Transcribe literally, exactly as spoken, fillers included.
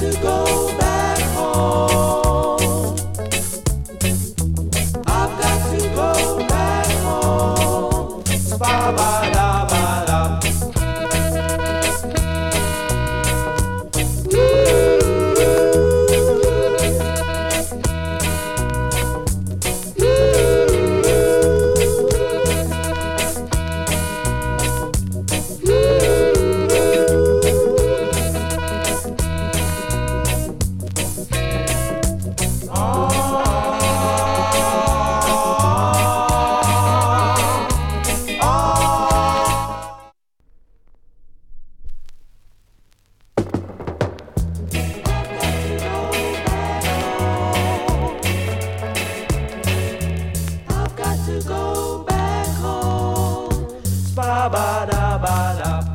to go back home. I've got to go back home. Ba-ba-da-ba-da. To go back home. Ba ba da ba da.